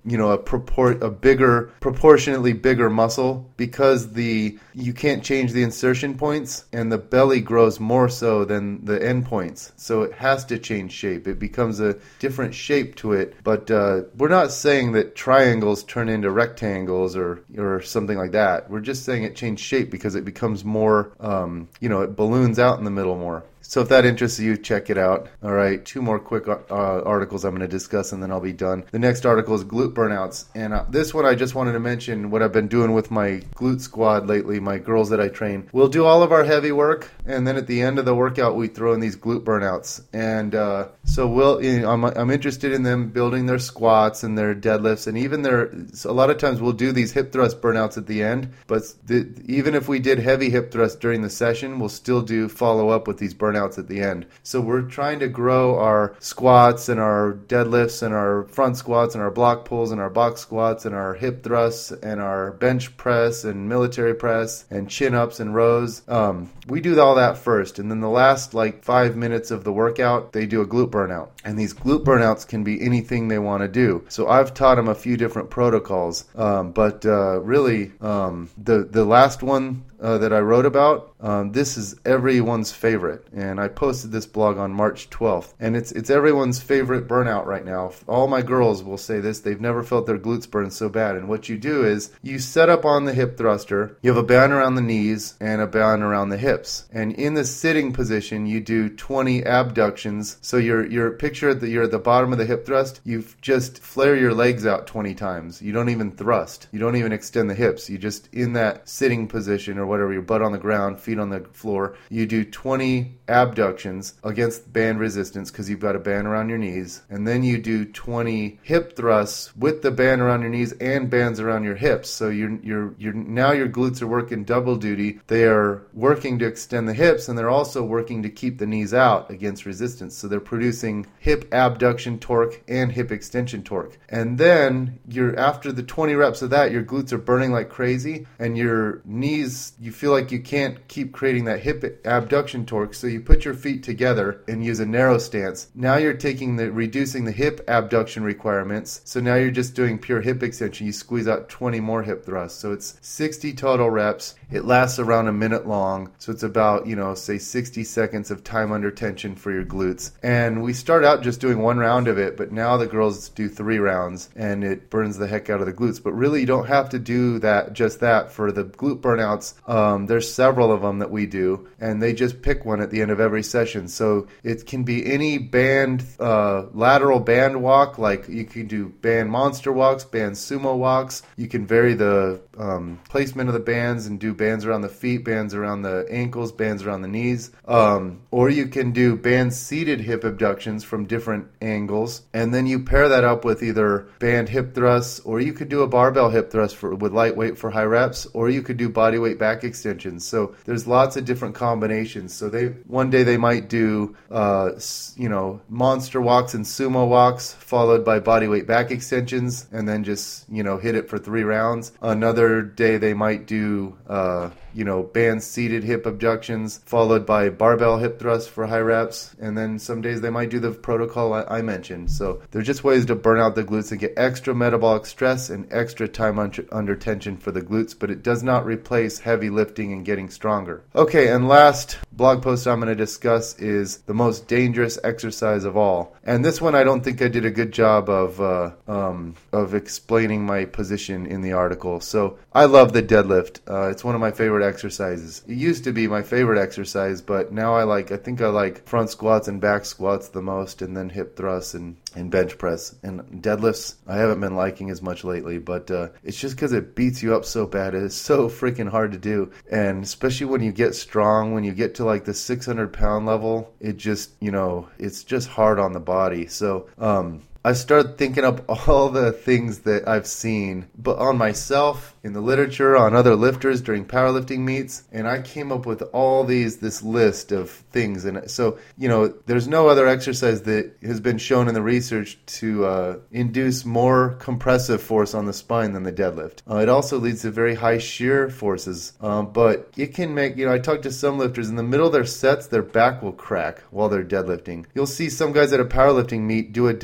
you know, a propor- a bigger, proportionately bigger muscle because the you can't change the insertion points and the belly grows more so than the end points. So it has to change shape. It becomes a different shape to it. But uh, we're not saying that triangles turn into rectangles or, or something like that. We're just saying it changed shape because it becomes more, um, you know, it balloons out in the middle more. So if that interests you, check it out. All right, two more quick uh, articles I'm going to discuss, and then I'll be done. The next article is glute burnouts. And uh, this one I just wanted to mention what I've been doing with my glute squad lately, my girls that I train. We'll do all of our heavy work, and then at the end of the workout, we throw in these glute burnouts. And uh, so we'll, you know, I'm, I'm interested in them building their squats and their deadlifts, and even their, a lot of times we'll do these hip thrust burnouts at the end, but the, even if we did heavy hip thrust during the session, we'll still do follow up with these burnouts at the end. So we're trying to grow our squats and our deadlifts and our front squats and our block pulls and our box squats and our hip thrusts and our bench press and military press and chin ups and rows. Um, we do all that first, and then the last like five minutes of the workout, they do a glute burnout. And these glute burnouts can be anything they want to do. So I've taught them a few different protocols, um, but uh, really um, the the last one Uh, that I wrote about, um, this is everyone's favorite, and I posted this blog on March twelfth, and it's it's everyone's favorite burnout right now. All my girls will say this, they've never felt their glutes burn so bad, and what you do is you set up on the hip thruster, you have a band around the knees and a band around the hips, and in the sitting position you do twenty abductions. So you're, you're picture that you're at the bottom of the hip thrust, you just flare your legs out twenty times. You don't even thrust, you don't even extend the hips, you just in that sitting position or whatever, your butt on the ground, feet on the floor, you do twenty abductions against band resistance because you've got a band around your knees, and then you do twenty hip thrusts with the band around your knees and bands around your hips. So you're you're you're now your glutes are working double duty. They are working to extend the hips, and they're also working to keep the knees out against resistance. So they're producing hip abduction torque and hip extension torque. And then you're after the twenty reps of that, your glutes are burning like crazy, and your knees, you feel like you can't keep creating that hip abduction torque, so you put your feet together and use a narrow stance. Now you're taking the reducing the hip abduction requirements, so now you're just doing pure hip extension. You squeeze out twenty more hip thrusts. So it's sixty total reps. It lasts around a minute long, so it's about, you know, say sixty seconds of time under tension for your glutes. And we start out just doing one round of it, but now the girls do three rounds, and it burns the heck out of the glutes. But really, you don't have to do that, just that, for the glute burnouts. Um, there's several of them that we do, and they just pick one at the end of every session. So it can be any band, uh, lateral band walk, like you can do band monster walks, band sumo walks. You can vary the um, placement of the bands and do bands around the feet, bands around the ankles, bands around the knees. Um, or you can do band seated hip abductions from different angles, and then you pair that up with either band hip thrusts, or you could do a barbell hip thrust for, with lightweight for high reps, or you could do bodyweight back extensions. So there's lots of different combinations. So they one day they might do uh, you know monster walks and sumo walks followed by bodyweight back extensions, and then just you know hit it for three rounds. Another day they might do uh, you know band seated hip abductions followed by barbell hip thrusts for high reps, and then some days they might do the protocol I, I mentioned. So they're just ways to burn out the glutes and get extra metabolic stress and extra time under, under tension for the glutes, but it does not replace heavy lifting and getting stronger. Okay, and last blog post I'm going to discuss is the most dangerous exercise of all. And this one I don't think I did a good job of uh, um, of explaining my position in the article. So I love the deadlift. Uh, it's one of my favorite exercises. It used to be my favorite exercise, but now I like I think I like front squats and back squats the most, and then hip thrusts and and bench press. And deadlifts I haven't been liking as much lately, but uh, it's just because it beats you up so bad. It is so freaking hard to do, and especially when you get strong, when you get to like the six hundred pound level, it just, you know, it's just hard on the body. So um I started thinking up all the things that I've seen, but on myself, in the literature, on other lifters during powerlifting meets, and I came up with all these, this list of things. And so, you know, there's no other exercise that has been shown in the research to uh, induce more compressive force on the spine than the deadlift. Uh, it also leads to very high shear forces, um, but it can make, you know, I talked to some lifters, in the middle of their sets, their back will crack while they're deadlifting. You'll see some guys at a powerlifting meet do a deadlift and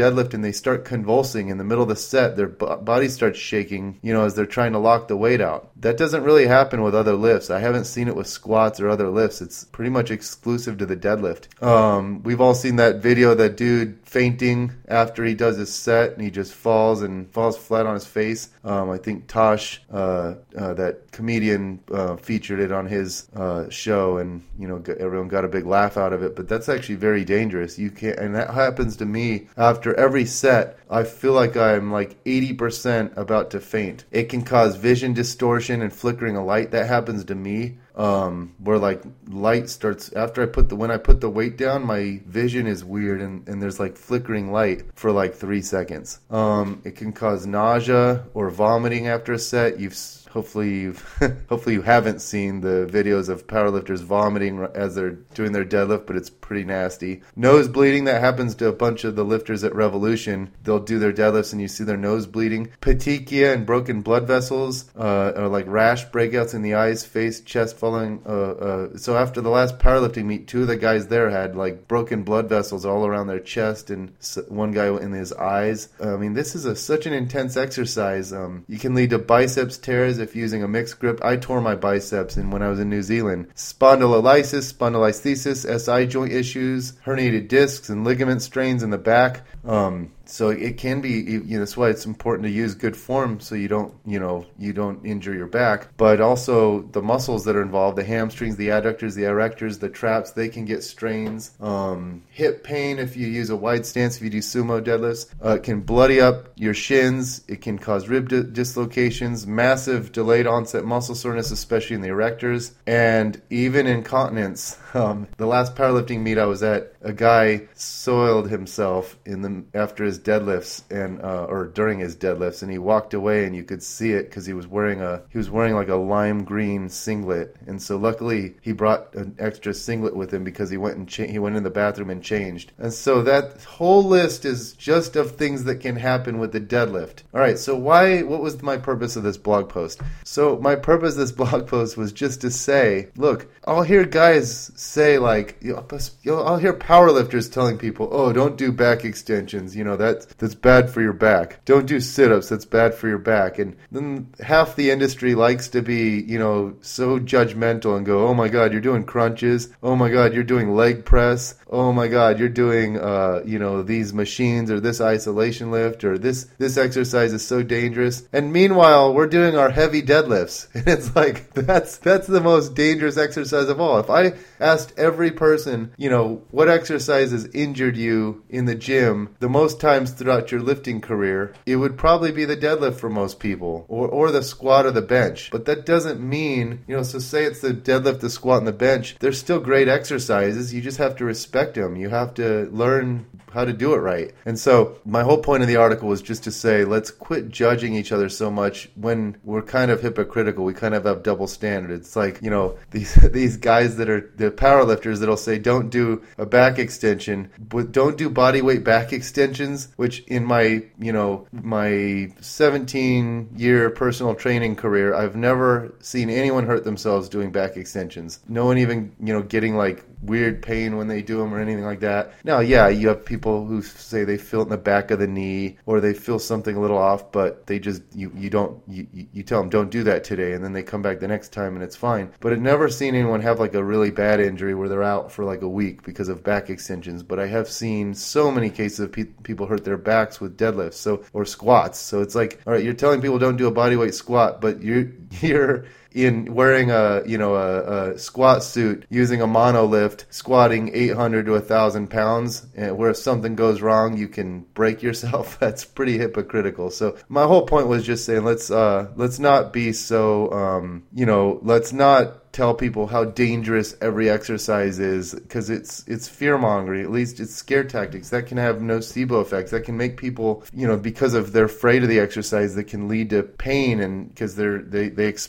they start convulsing in the middle of the set. Their b- body starts shaking, you know, as they're trying to lock the weight out. That doesn't really happen with other lifts. I haven't seen it with squats or other lifts. It's pretty much exclusive to the deadlift. Um, we've all seen that video, that dude fainting after he does his set and he just falls and falls flat on his face. Um, I think Tosh, uh, uh, that comedian, uh, featured it on his uh, show, and you know, everyone got a big laugh out of it. But that's actually very dangerous. You can't, and that happens to me after every set. I feel like I'm like eighty percent about to faint. It can cause vision distortion and flickering of light. That happens to me. Um, where like light starts after I put the when I put the weight down, my vision is weird and, and there's like flickering light for like three seconds. Um, it can cause nausea or vomiting after a set. You've hopefully you've hopefully you haven't seen the videos of powerlifters vomiting as they're doing their deadlift, but it's pretty nasty. Nose bleeding, that happens to a bunch of the lifters at Revolution. They'll do their deadlifts and you see their nose bleeding. Petechia and broken blood vessels, uh, or like rash breakouts in the eyes, face, chest falling. Uh, uh, so after the last powerlifting meet, two of the guys there had like broken blood vessels all around their chest and one guy in his eyes. I mean, this is a, such an intense exercise. Um, you can lead to biceps tears if using a mixed grip. I tore my biceps and when I was in New Zealand. Spondylolysis, spondylolisthesis, S I joint issues, herniated discs and ligament strains in the back. Um, so it can be, you know, that's why it's important to use good form so you don't, you know, you don't injure your back. But also the muscles that are involved, the hamstrings, the adductors, the erectors, the traps, they can get strains. Um, hip pain if you use a wide stance, if you do sumo deadlifts. Uh, it can bloody up your shins. It can cause rib di- dislocations, massive delayed onset muscle soreness, especially in the erectors, and even incontinence. Um, the last powerlifting meet I was at, a guy soiled himself in the after his deadlifts and uh, or during his deadlifts, and he walked away, and you could see it because he was wearing a he was wearing like a lime green singlet, and so luckily he brought an extra singlet with him because he went and cha- he went in the bathroom and changed. And so that whole list is just of things that can happen with the deadlift. All right, so why? What was my purpose of this blog post? So my purpose of this blog post was just to say, look, I'll hear guys say like, you know, I'll hear powerlifters telling people, oh, don't do back extensions. You know, that's, that's bad for your back. Don't do sit-ups. That's bad for your back. And then half the industry likes to be, you know, so judgmental and go, oh my God, you're doing crunches. Oh my God, you're doing leg press. Oh my God, you're doing, uh, you know, these machines or this isolation lift or this, this exercise is so dangerous. And meanwhile, we're doing our heavy deadlifts. And it's like, that's, that's the most dangerous exercise of all. If I asked every person, you know, what exercise has injured you in the gym the most times throughout your lifting career, it would probably be the deadlift for most people, or, or the squat or the bench. But that doesn't mean, you know, so say it's the deadlift, the squat, and the bench. They're still great exercises. You just have to respect them. You have to learn how to do it right. And so my whole point of the article was just to say, let's quit judging each other so much when we're kind of hypocritical. We kind of have double standards. It's like, you know, these these guys that are the powerlifters that'll say, don't do a back extension, but don't do body weight back extensions, which in my, you know, my seventeen year personal training career, I've never seen anyone hurt themselves doing back extensions. No one even, you know, getting like weird pain when they do them or anything like that. Now, yeah, you have people who say they feel it in the back of the knee or they feel something a little off, but they just, you, you don't, you, you tell them don't do that today, and then they come back the next time and it's fine. But I've never seen anyone have like a really bad injury where they're out for like a week because of back extensions. But I have seen so many cases of pe- people hurt their backs with deadlifts, so, or squats. So it's like, all right, you're telling people don't do a bodyweight squat, but you're, you're, in wearing a, you know, a, a squat suit, using a monolift, squatting eight hundred to one thousand pounds, and where if something goes wrong, you can break yourself. That's pretty hypocritical. So my whole point was just saying, let's, uh, let's not be so, um, you know, let's not tell people how dangerous every exercise is, because it's it's fear-mongering. At least it's scare tactics. That can have nocebo effects. That can make people, you know, because of they're afraid of the exercise, that can lead to pain, and because they're they, they expect pain.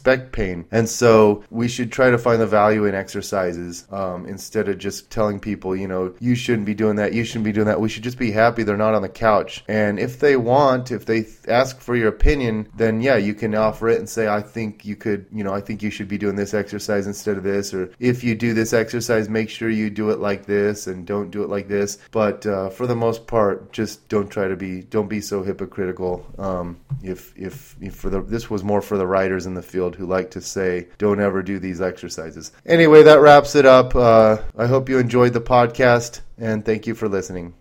pain. And so we should try to find the value in exercises um, instead of just telling people, you know, you shouldn't be doing that, you shouldn't be doing that. We should just be happy they're not on the couch. And if they want, if they ask for your opinion, then yeah, you can offer it and say, I think you could, you know, I think you should be doing this exercise instead of this. Or if you do this exercise, make sure you do it like this and don't do it like this. But uh, for the most part, just don't try to be, don't be so hypocritical. Um, if, if, if for the, this was more for the riders in the field who like to say, don't ever do these exercises. Anyway, that wraps it up. Uh, I hope you enjoyed the podcast, and thank you for listening.